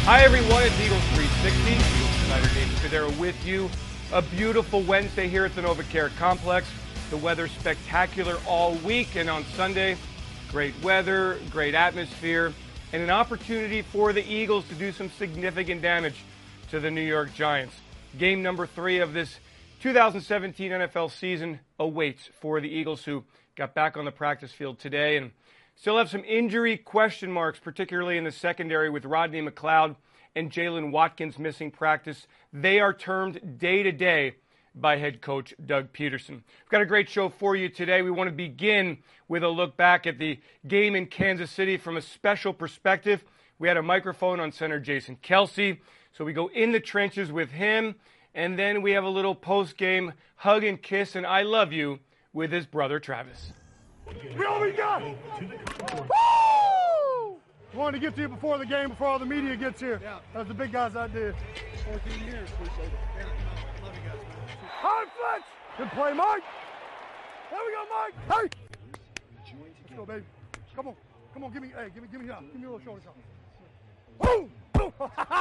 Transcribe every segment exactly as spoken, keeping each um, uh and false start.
Hi everyone, it's Eagles three sixty. Eagles Insider Dave Spadaro with you. A beautiful Wednesday here at the NovaCare Complex. The weather's spectacular all week, and on Sunday, great weather, great atmosphere, and an opportunity for the Eagles to do some significant damage to the New York Giants. Game number three of this two thousand seventeen N F L season awaits for the Eagles, who got back on the practice field today and still have some injury question marks, particularly in the secondary with Rodney McLeod and Jalen Watkins missing practice. They are termed day-to-day by head coach Doug Peterson. We've got a great show for you today. We want to begin with a look back at the game in Kansas City from a special perspective. We had a microphone on center Jason Kelce, so we go in the trenches with him, and then we have a little post-game hug and kiss and I love you with his brother Travis. We all we got! Woo! Wanted to get to you before the game, before all the media gets here. Yeah. That's the big guys out there. fourteen years, appreciate it. Yeah, no, love you guys, man. High flex! Good play, Mike! There we go, Mike! Hey! Let's go, baby. Come on. Come on, give me, hey, give me, give me, uh, give me a little shoulder shot. Boom! Boom!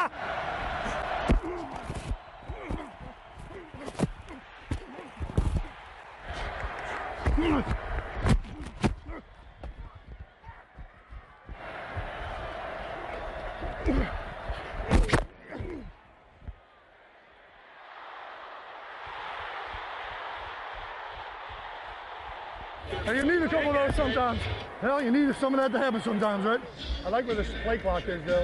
Hey, you need a couple of those sometimes. Hell, you need some of that to happen sometimes, right? I like where this play clock is, though.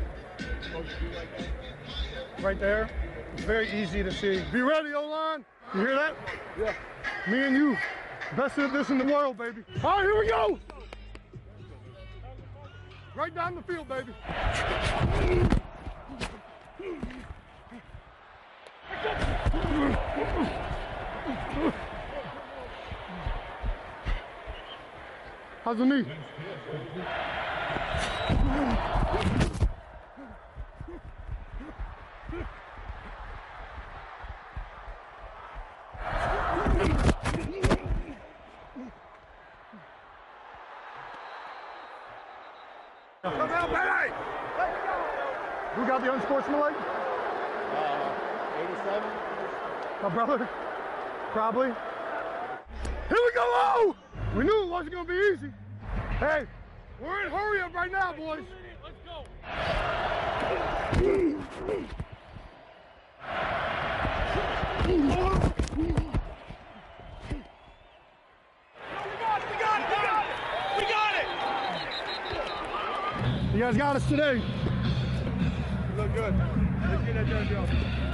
Right there. It's very easy to see. Be ready, O-line. You hear that? Yeah. Me and you. Best of this in the world, baby. All right, here we go. Right down the field, baby. How's the knee? Who got the unsportsmanlike? Uh, eighty-seven. My brother? Probably. Here we go! Oh! We knew it wasn't going to be easy. Hey, we're in hurry up right now, boys. Let's go. You guys got us today. You look good. Let's get that done, Joe.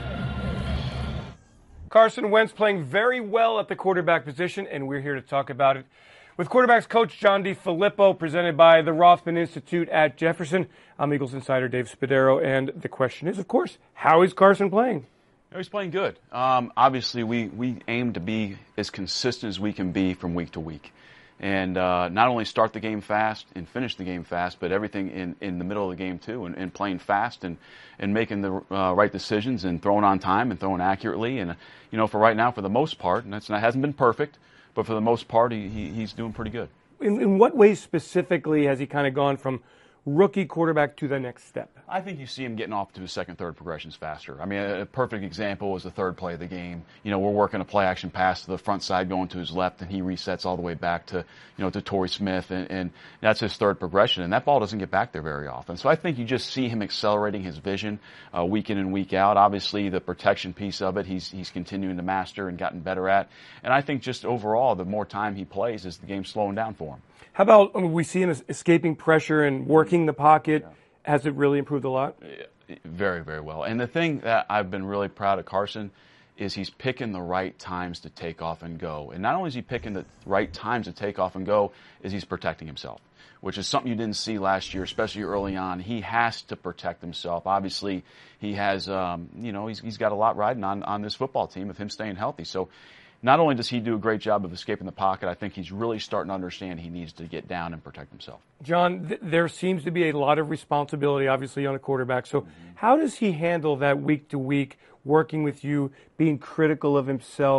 Carson Wentz playing very well at the quarterback position, and we're here to talk about it with quarterbacks coach John DeFilippo, presented by the Rothman Institute at Jefferson. I'm Eagles Insider Dave Spadaro, and the question is, of course, how is Carson playing? He's playing good. Um, obviously, we, we aim to be as consistent as we can be from week to week. And uh, not only start the game fast and finish the game fast, but everything in, in the middle of the game too, and, and playing fast and, and making the uh, right decisions and throwing on time and throwing accurately. And, uh, you know, for right now, for the most part, and that's not, hasn't been perfect, but for the most part, he, he, he's doing pretty good. In, in what ways specifically has he kind of gone from rookie quarterback to the next step? I think you see him getting off to his second, third progressions faster. I mean, a, a perfect example was the third play of the game. You know, we're working a play action pass to the front side going to his left, and he resets all the way back to, you know, to Torrey Smith, and, and that's his third progression, and that ball doesn't get back there very often. So I think you just see him accelerating his vision uh, week in and week out. Obviously, the protection piece of it, he's he's continuing to master and gotten better at. And I think just overall, the more time he plays, is the game slowing down for him. How about I mean, we see him escaping pressure and working the pocket? Yeah. Has it really improved a lot? Very, very well. And the thing that I've been really proud of Carson is he's picking the right times to take off and go. And not only is he picking the right times to take off and go, is he's protecting himself, which is something you didn't see last year, especially early on. He has to protect himself. Obviously, he has, um, you know, he's, he's got a lot riding on, on this football team with him staying healthy. So not only does he do a great job of escaping the pocket, I think he's really starting to understand he needs to get down and protect himself. John, th- there seems to be a lot of responsibility, obviously, on a quarterback. So mm-hmm. how does he handle that week to week, working with you, being critical of himself,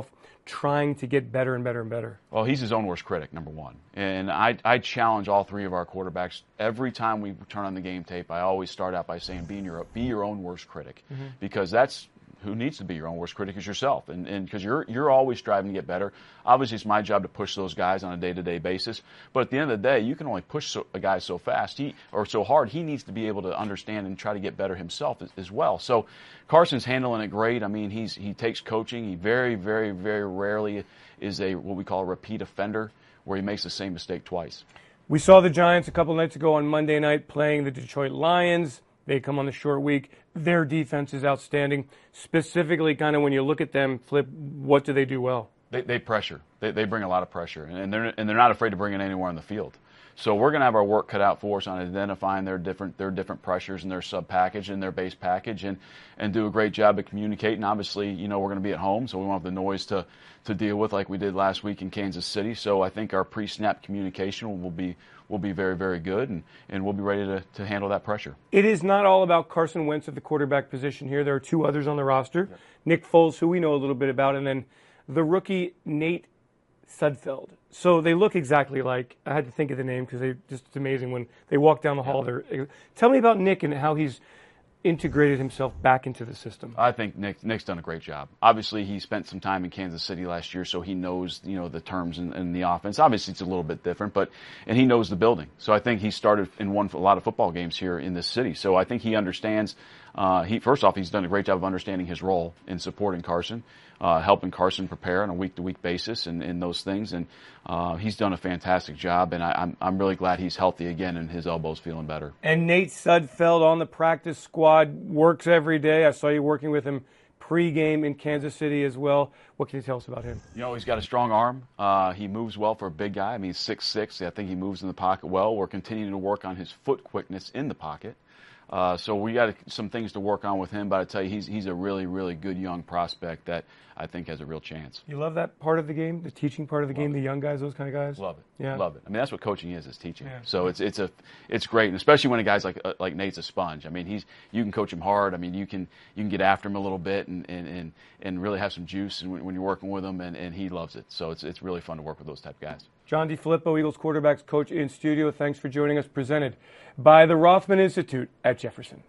trying to get better and better and better? Well, he's his own worst critic, number one. And I, I challenge all three of our quarterbacks. Every time we turn on the game tape, I always start out by saying, be your, be your own worst critic. Mm-hmm. Because that's who needs to be your own worst critic is yourself. And and because you're, you're always striving to get better. Obviously, it's my job to push those guys on a day-to-day basis. But at the end of the day, you can only push so, a guy so fast he or so hard. He needs to be able to understand and try to get better himself as, as well. So Carson's handling it great. I mean, he's he takes coaching. He very, very, very rarely is a what we call a repeat offender where he makes the same mistake twice. We saw the Giants a couple nights ago on Monday night playing the Detroit Lions. They come on the short week. Their defense is outstanding. Specifically, kind of when you look at them, Flip, what do they do well? They, they pressure. They, they bring a lot of pressure, and they're and they're not afraid to bring it anywhere on the field. So we're going to have our work cut out for us on identifying their different their different pressures and their sub package and their base package, and and do a great job of communicating. Obviously, you know we're going to be at home, so we won't have the noise to to deal with like we did last week in Kansas City. So I think our pre-snap communication will be will be very, very good, and, and we'll be ready to, to handle that pressure. It is not all about Carson Wentz at the quarterback position here. There are two others on the roster, yep. Nick Foles, who we know a little bit about, and then the rookie Nate Sudfeld. So they look exactly like, I had to think of the name because they just it's amazing when they walk down the hall. They're, tell me about Nick and how he's integrated himself back into the system. I think Nick Nick's done a great job. Obviously, he spent some time in Kansas City last year, so he knows you know the terms in, in the offense. Obviously, it's a little bit different, but and he knows the building. So I think he started and won a lot of football games here in this city. So I think he understands. Uh, he first off, he's done a great job of understanding his role in supporting Carson, uh, helping Carson prepare on a week-to-week basis, and, and those things. And uh, he's done a fantastic job. And I, I'm I'm really glad he's healthy again and his elbow's feeling better. And Nate Sudfeld on the practice squad works every day. I saw you working with him pregame in Kansas City as well. What can you tell us about him? You know, he's got a strong arm. Uh, he moves well for a big guy. I mean, he's six six. I think he moves in the pocket well. We're continuing to work on his foot quickness in the pocket. Uh, so we got some things to work on with him, but I tell you, he's he's a really, really good young prospect that I think has a real chance. You love that part of the game, the teaching part of the love game, it. The young guys, those kind of guys? Love it. Yeah. Love it. I mean, that's what coaching is, is teaching. Yeah. So it's it's a it's great, and especially when a guy's like uh, like Nate's a sponge. I mean, he's you can coach him hard. I mean, you can you can get after him a little bit and and, and, and really have some juice when, when you're working with him, and, and he loves it. So it's it's really fun to work with those type of guys. John DeFilippo, Eagles quarterbacks coach in studio. Thanks for joining us. Presented by the Rothman Institute at Jefferson.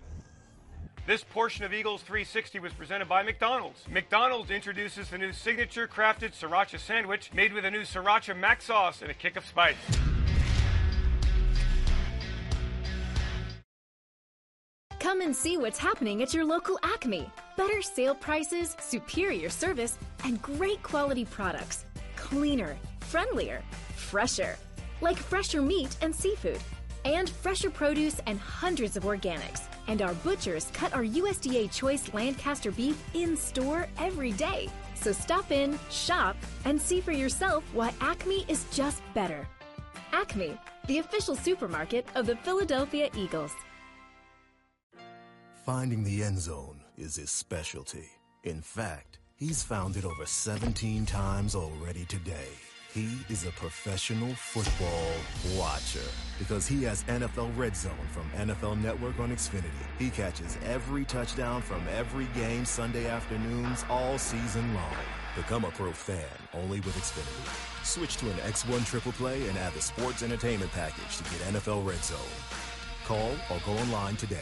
This portion of Eagles three sixty was presented by McDonald's. McDonald's introduces the new signature crafted sriracha sandwich made with a new sriracha mac sauce and a kick of spice. Come and see what's happening at your local Acme. Better sale prices, superior service, and great quality products. Cleaner, friendlier, fresher. Like fresher meat and seafood. And fresher produce and hundreds of organics. And our butchers cut our U S D A choice Lancaster beef in store every day. So stop in, shop, and see for yourself why Acme is just better. Acme, the official supermarket of the Philadelphia Eagles. Finding the end zone is his specialty. In fact, he's found it over seventeen times already today. He is a professional football watcher because he has N F L Red Zone from N F L Network on Xfinity. He catches every touchdown from every game Sunday afternoons all season long. Become a pro fan only with Xfinity. Switch to an X one Triple Play and add the sports entertainment package to get N F L Red Zone. Call or go online today.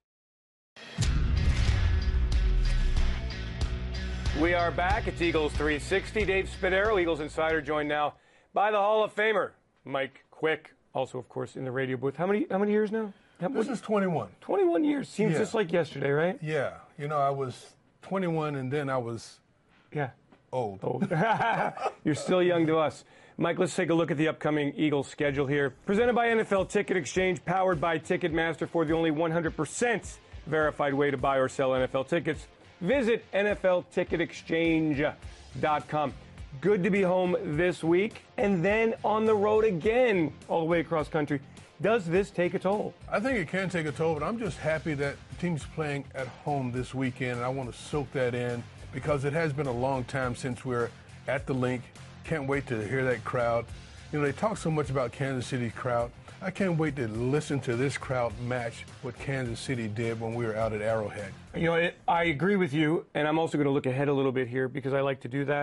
We are back. It's Eagles three sixty. Dave Spadaro, Eagles Insider, joined now by the Hall of Famer, Mike Quick. Also, of course, in the radio booth. How many How many years now? How, this is twenty-one. twenty-one years. Seems yeah. just like yesterday, right? Yeah. You know, I was twenty-one, and then I was yeah old. Old. You're still young to us. Mike, let's take a look at the upcoming Eagles schedule here. Presented by N F L Ticket Exchange, powered by Ticketmaster for the only one hundred percent verified way to buy or sell N F L tickets. Visit N F L ticket exchange dot com. Good to be home this week and then on the road again all the way across country. Does this take a toll? I think it can take a toll, but I'm just happy that the team's playing at home this weekend, and I want to soak that in because it has been a long time since we're at the Link. Can't wait to hear that crowd. You know, they talk so much about Kansas City crowd. I can't wait to listen to this crowd match what Kansas City did when we were out at Arrowhead. You know, it, I agree with you, and I'm also going to look ahead a little bit here because I like to do that.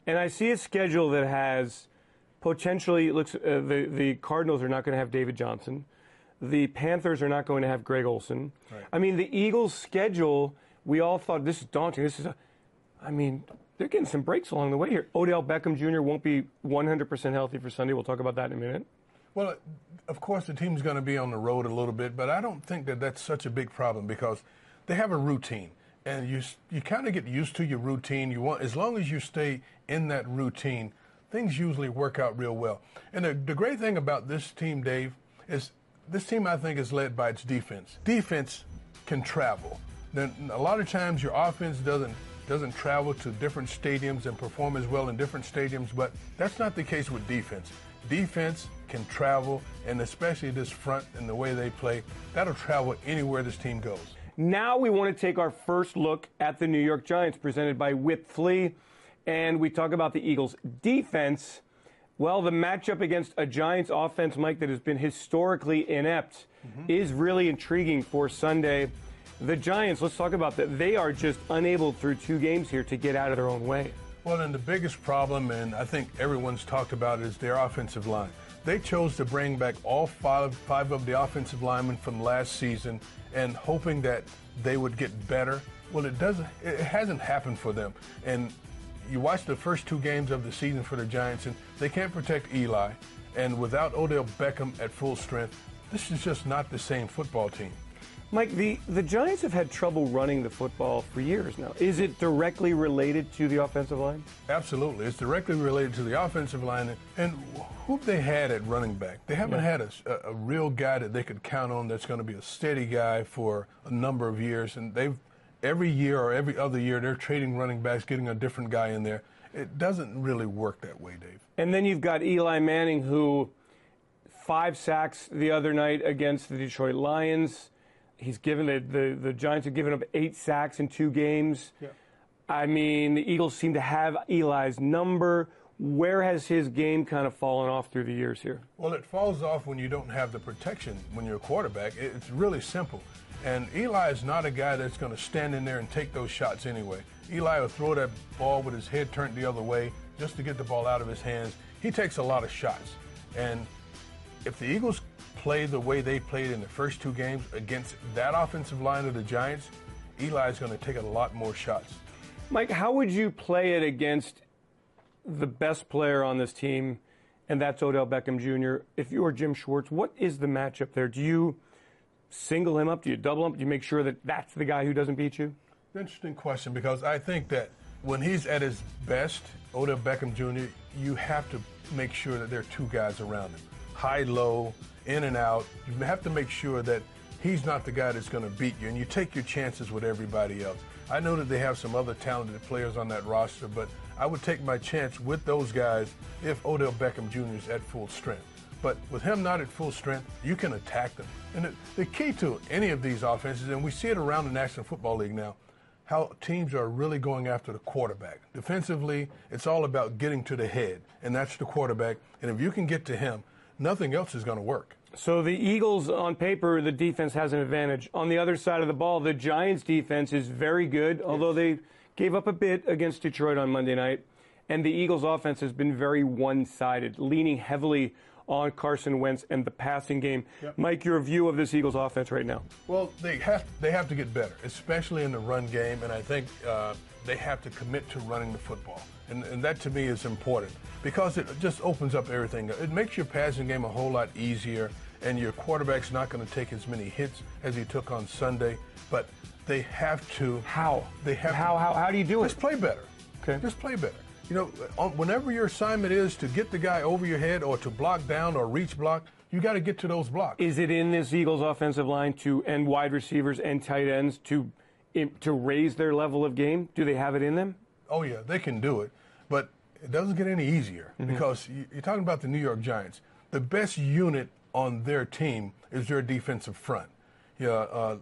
And I see a schedule that has potentially, looks, uh, the, the Cardinals are not going to have David Johnson. The Panthers are not going to have Greg Olsen. Right. I mean, the Eagles' schedule, we all thought this is daunting. This is a, I mean, they're getting some breaks along the way here. Odell Beckham Junior won't be one hundred percent healthy for Sunday. We'll talk about that in a minute. Well, of course, the team's going to be on the road a little bit, but I don't think that that's such a big problem because they have a routine. And you you kind of get used to your routine. You want, as long as you stay in that routine, things usually work out real well. And the, the great thing about this team, Dave, is this team, I think, is led by its defense. Defense can travel. Then a lot of times your offense doesn't doesn't travel to different stadiums and perform as well in different stadiums, but that's not the case with defense. Defense can travel, and especially this front and the way they play, that'll travel anywhere this team goes. Now we want to take our first look at the New York Giants, presented by Whip Flea, and we talk about the Eagles' defense. Well, the matchup against a Giants offense, Mike, that has been historically inept mm-hmm. is really intriguing for Sunday. The Giants, let's talk about that. They are just unable through two games here to get out of their own way. Well, and the biggest problem, and I think everyone's talked about it, is their offensive line. They chose to bring back all five, five of the offensive linemen from last season and hoping that they would get better. Well, it doesn't. It hasn't happened for them. And you watch the first two games of the season for the Giants, and they can't protect Eli. And without Odell Beckham at full strength, this is just not the same football team. Mike, the, the Giants have had trouble running the football for years now. Is it directly related to the offensive line? Absolutely. It's directly related to the offensive line. And who they had at running back? They haven't yeah. had a, a real guy that they could count on that's going to be a steady guy for a number of years. And they've every year or every other year, they're trading running backs, getting a different guy in there. It doesn't really work that way, Dave. And then you've got Eli Manning, who five sacks the other night against the Detroit Lions. He's given the, the, the Giants have given up eight sacks in two games. Yeah. I mean, the Eagles seem to have Eli's number. Where has his game kind of fallen off through the years here? Well, it falls off when you don't have the protection when you're a quarterback. It's really simple. And Eli is not a guy that's going to stand in there and take those shots anyway. Eli will throw that ball with his head turned the other way just to get the ball out of his hands. He takes a lot of shots. And if the Eagles play the way they played in the first two games against that offensive line of the Giants, Eli's going to take a lot more shots. Mike, how would you play it against the best player on this team, and that's Odell Beckham Junior? If you were Jim Schwartz, what is the matchup there? Do you single him up? Do you double him? Do you make sure that that's the guy who doesn't beat you? Interesting question, because I think that when he's at his best, Odell Beckham Junior, you have to make sure that there are two guys around him. High, low, in and out. You have to make sure that he's not the guy that's going to beat you, and you take your chances with everybody else. I know that they have some other talented players on that roster, but I would take my chance with those guys if Odell Beckham Junior is at full strength. But with him not at full strength, you can attack them. And the, the key to any of these offenses, and we see it around the National Football League now, how teams are really going after the quarterback. Defensively, it's all about getting to the head, and that's the quarterback. And if you can get to him, nothing else is going to work. So the Eagles, on paper, the defense has an advantage. On the other side of the ball, the Giants' defense is very good, yes. although they gave up a bit against Detroit on Monday night. And the Eagles' offense has been very one-sided, leaning heavily on Carson Wentz and the passing game. Yep. Mike, your view of this Eagles offense right now? Well, they have they have to get better, especially in the run game, and I think uh, they have to commit to running the football. And, and that, to me, is important because it just opens up everything. It makes your passing game a whole lot easier, and your quarterback's not going to take as many hits as he took on Sunday, but they have to. How? They have how, to, how, how do you do just it? Just play better. Okay. Just play better. You know, whenever your assignment is to get the guy over your head or to block down or reach block, you got to get to those blocks. Is it in this Eagles offensive line to and wide receivers and tight ends to to raise their level of game? Do they have it in them? Oh, yeah, they can do it. But it doesn't get any easier mm-hmm. because you're talking about the New York Giants. The best unit on their team is their defensive front. Yeah, uh,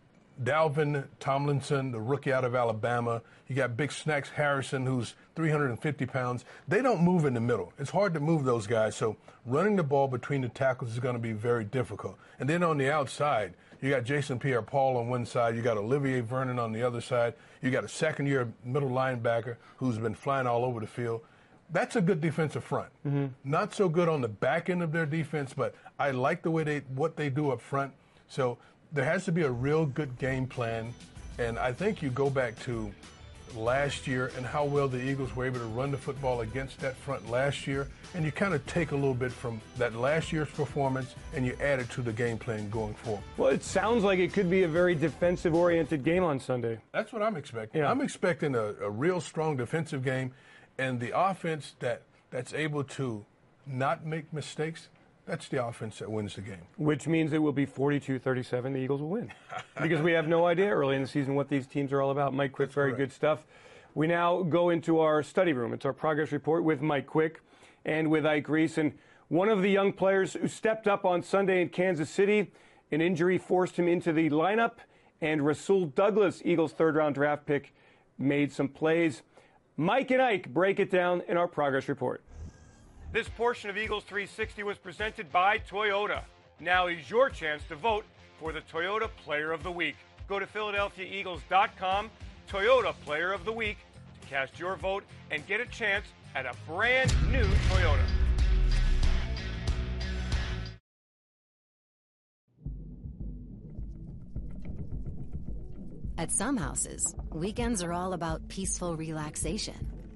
Dalvin Tomlinson, the rookie out of Alabama. You got Big Snacks Harrison, who's three hundred fifty pounds. They don't move in the middle. It's hard to move those guys, so running the ball between the tackles is going to be very difficult. And then on the outside, you got Jason Pierre-Paul on one side. You got Olivier Vernon on the other side. You got a second-year middle linebacker who's been flying all over the field. that's a good defensive front. Mm-hmm. Not so good on the back end of their defense, but I like the way they what they do up front. So there has to be a real good game plan, and I think you go back to last year and how well the Eagles were able to run the football against that front last year, and you kind of take a little bit from that last year's performance and you add it to the game plan going forward. Well, it sounds like it could be a very defensive-oriented game on Sunday. That's what I'm expecting. Yeah. I'm expecting a, a real strong defensive game, and the offense that, that's able to not make mistakes, that's the offense that wins the game. Which means it will be forty-two thirty-seven. The Eagles will win. Because we have no idea early in the season what these teams are all about. Mike Quick, very good stuff. We now go into our study room. It's our progress report with Mike Quick and with Ike Reese. And one of the young players who stepped up on Sunday in Kansas City, an injury forced him into the lineup, and Rasul Douglas, Eagles' third-round draft pick, made some plays. Mike and Ike break it down in our progress report. This portion of Eagles three sixty was presented by Toyota. Now is your chance to vote for the Toyota Player of the Week. Go to Philadelphia Eagles dot com, Toyota Player of the Week, to cast your vote and get a chance at a brand new Toyota. At some houses, weekends are all about peaceful relaxation.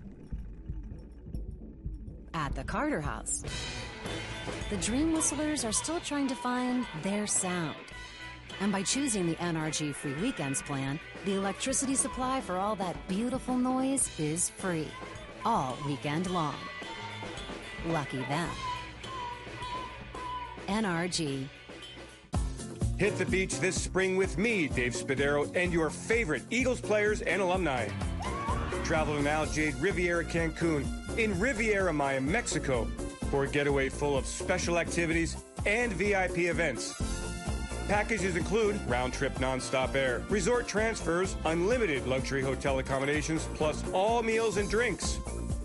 At the Carter House, the Dream Whistlers are still trying to find their sound. And by choosing the N R G Free Weekends plan, the electricity supply for all that beautiful noise is free, all weekend long. Lucky them. N R G. Hit the beach this spring with me, Dave Spadaro, and your favorite Eagles players and alumni. Travel to Al Jade Riviera Cancun, in Riviera Maya, Mexico, for a getaway full of special activities and V I P events. Packages include round-trip nonstop air, resort transfers, unlimited luxury hotel accommodations, plus all meals and drinks.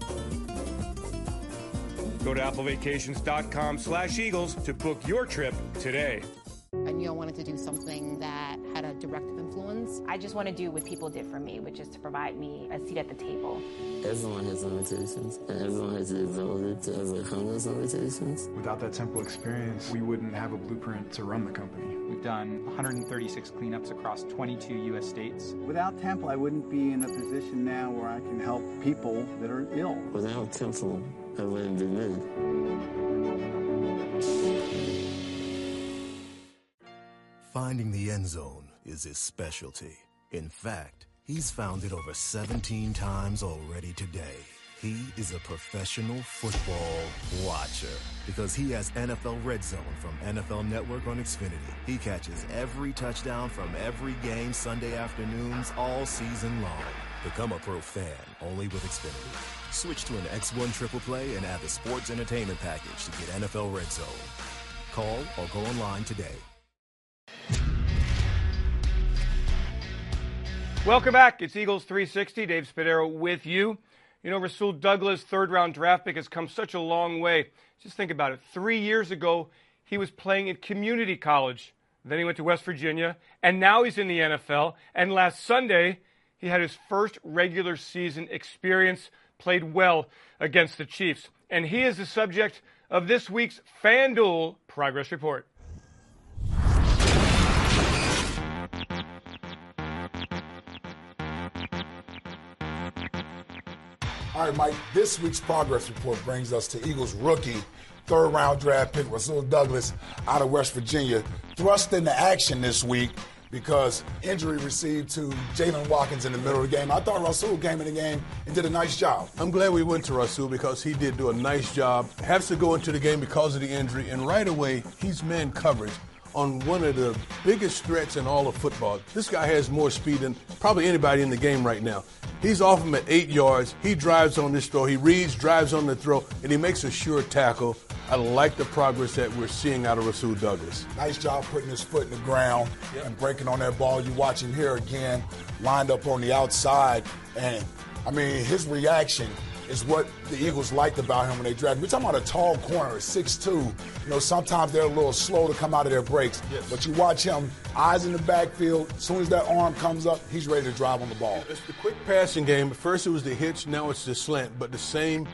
Go to apple vacations dot com slash Eagles to book your trip today. I knew I wanted to do something that had a directive influence. I just want to do what people did for me, which is to provide me a seat at the table. Everyone has limitations, and everyone has the ability to overcome those limitations. Without that Temple experience, we wouldn't have a blueprint to run the company. We've done one hundred thirty-six cleanups across twenty-two U S states. Without Temple, I wouldn't be in a position now where I can help people that are ill. Without Temple, I wouldn't be me. Finding the end zone is his specialty. In fact, he's found it over seventeen times already today. He is a professional football watcher because he has N F L Red Zone from N F L Network on Xfinity. He catches every touchdown from every game Sunday afternoons all season long. Become a pro fan only with Xfinity. Switch to an X one Triple Play and add the sports entertainment package to get N F L Red Zone. Call or go online today. Welcome back. It's Eagles three sixty. Dave Spadaro with you. You know, Rasul Douglas, third-round draft pick, has come such a long way. Just think about it. Three years ago, he was playing in community college. Then he went to West Virginia, and now he's in the N F L. And last Sunday, he had his first regular season experience, played well against the Chiefs. And he is the subject of this week's FanDuel Progress Report. All right, Mike, this week's progress report brings us to Eagles rookie, third-round draft pick Rasul Douglas out of West Virginia, thrust into action this week because injury received to Jalen Watkins in the middle of the game. I thought Rasul came in the game and did a nice job. I'm glad we went to Rasul because he did do a nice job. Has to go into the game because of the injury, and right away, he's man coverage on one of the biggest threats in all of football. This guy has more speed than probably anybody in the game right now. He's off him at eight yards. He drives on this throw. He reads, drives on the throw, and he makes a sure tackle. I like the progress that we're seeing out of Rasul Douglas. Nice job putting his foot in the ground yep. and breaking on that ball. You watch him here again, lined up on the outside. And, I mean, his reaction is what the Eagles liked about him when they drafted. We're talking about a tall corner at six two. You know, sometimes they're a little slow to come out of their breaks. Yes. But you watch him, eyes in the backfield. As soon as that arm comes up, he's ready to drive on the ball. It's the quick passing game. First it was the hitch, now it's the slant. But the same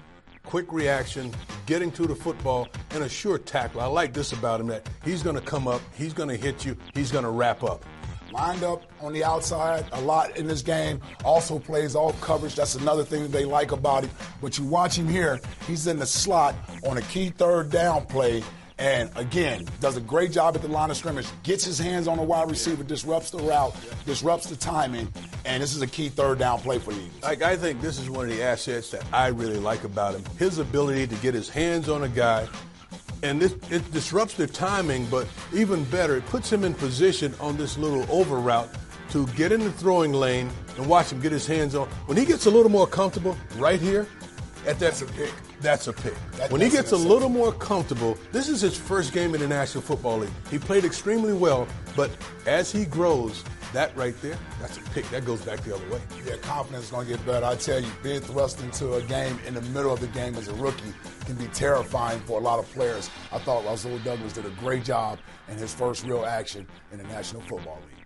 quick reaction, getting to the football, and a sure tackle. I like this about him, that he's going to come up, he's going to hit you, he's going to wrap up. Lined up on the outside a lot in this game. Also plays off coverage. That's another thing that they like about him. But you watch him here, he's in the slot on a key third down play. And again, does a great job at the line of scrimmage, gets his hands on the wide receiver, disrupts the route, disrupts the timing, and this is a key third down play for the Eagles. Like, I think this is one of the assets that I really like about him. His ability to get his hands on a guy, and this, it disrupts the timing, but even better, it puts him in position on this little over route to get in the throwing lane and watch him get his hands on. When he gets a little more comfortable right here, at that's a pick. That's a pick. That, when he gets a little more comfortable, this is his first game in the National Football League. He played extremely well, but as he grows, that right there, that's a pick. That goes back the other way. Yeah, confidence is going to get better. I tell you, being thrust into a game in the middle of the game as a rookie can be terrifying for a lot of players. I thought Rasul Douglas did a great job in his first real action in the National Football League.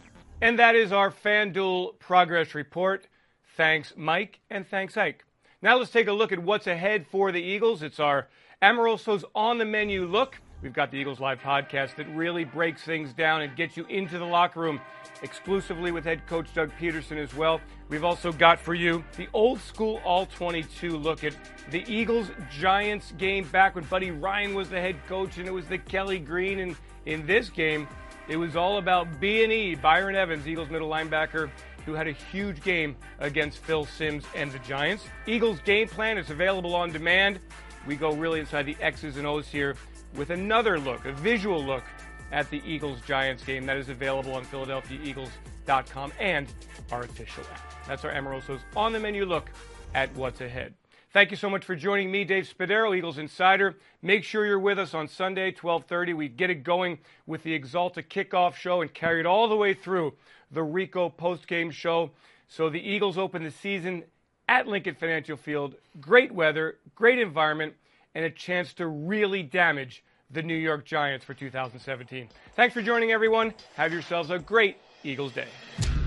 And that is our FanDuel Progress Report. Thanks, Mike, and thanks, Ike. Now let's take a look at what's ahead for the Eagles. It's our Amoroso's On the Menu look. We've got the Eagles Live podcast that really breaks things down and gets you into the locker room exclusively with head coach Doug Peterson as well. We've also got for you the old school all twenty-two look at the Eagles-Giants game back when Buddy Ryan was the head coach and it was the Kelly Green. And in this game, it was all about B and E, Byron Evans, Eagles middle linebacker, who had a huge game against Phil Simms and the Giants. Eagles game plan is available on demand. We go really inside the X's and O's here with another look, a visual look at the Eagles-Giants game that is available on Philadelphia Eagles dot com and our official app. That's our Amoroso's On the Menu look at what's ahead. Thank you so much for joining me, Dave Spadaro, Eagles Insider. Make sure you're with us on Sunday, twelve thirty. We get it going with the Exalta kickoff show and carry it all the way through the Rico postgame show. So the Eagles open the season at Lincoln Financial Field. Great weather, great environment, and a chance to really damage the New York Giants for two thousand seventeen. Thanks for joining, everyone. Have yourselves a great Eagles day.